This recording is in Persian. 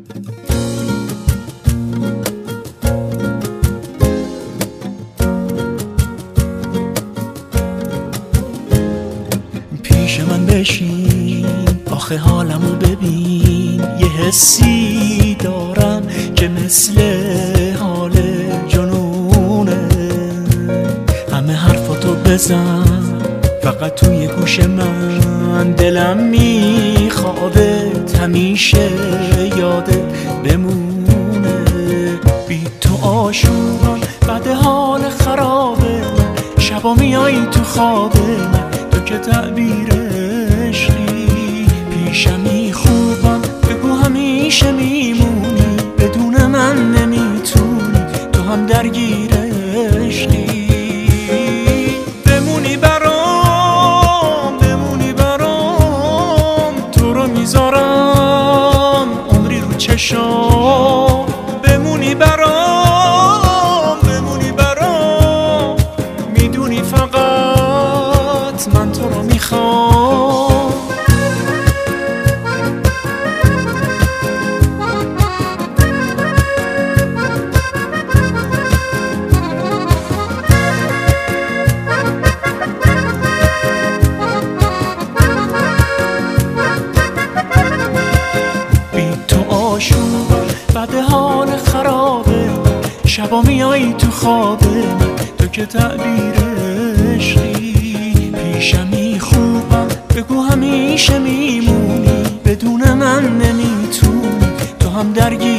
پیش من بشین آخه حالمو ببین، یه حسی دارم که مثل حال جنونه. همه حرفاتو بزن فقط توی گوش من، دلم میخواد همیشه یادت بمونه. بی تو آشوبم بعد حال خرابه، شبا میایی تو خواب من، تو که تعبیر عشقی. پیشمی خوبم بگو همیشه میمونی، بدون من نمیتونی، تو هم درگیر عشقی. بمونی برام تو رو میذارم عمری رو چشام. بمونی برام میدونی فقط من تو رو میخوام. بی تو آشوبم بعد حال خرابه، شبا میایی تو خواب من، تو که تعبیر عشقی. پیشمی خوبم بگو همیشه میمونی، بدون من نمیتونی، تو هم درگیر